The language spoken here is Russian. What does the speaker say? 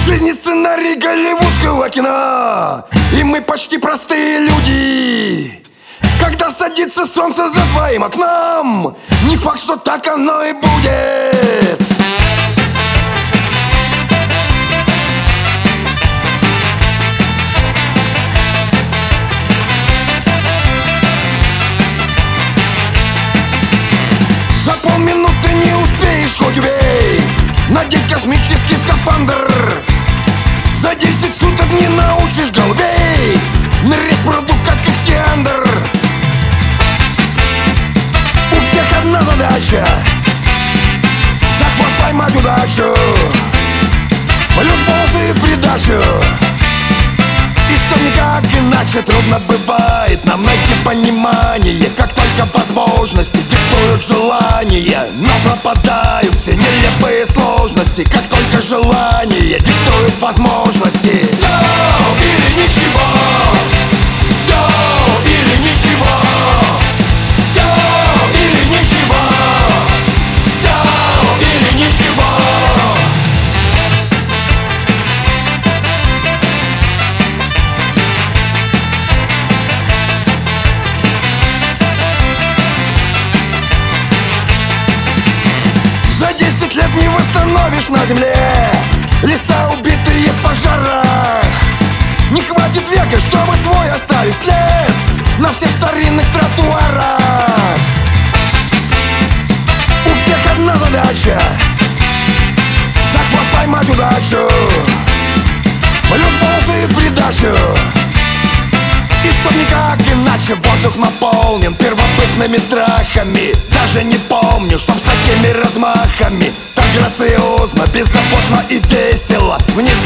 Жизнь сценарий голливудского кино, и мы почти простые люди. Когда садится солнце за твоим окном, не факт, что так оно и будет. За полминуты не успеешь, хоть убей, надеть космический скафандр. За 10 суток не научишь голубей нырять в пруду, как ихтиандр. У всех одна задача — за хвост поймать удачу, плюс бонусы в придачу. И что никак иначе трудно бывает нам найти понимание, как только возможности диктуют желание. Но пропадают все нелепые сложности, как только желание диктует возможности. Все или ничего, все или ничего, все или ничего, все или ничего. За 10 лет не восстановишь на земле леса, убитые в пожарах. Не хватит века, чтобы свой оставить след на всех старинных тротуарах. У всех одна задача — за хвост поймать удачу, плюс бонусы в придачу. И чтоб никак иначе воздух наполнен первобытными страхами. Даже не помню, чтоб с такими размахами так грациозно, беззаботно и весело вниз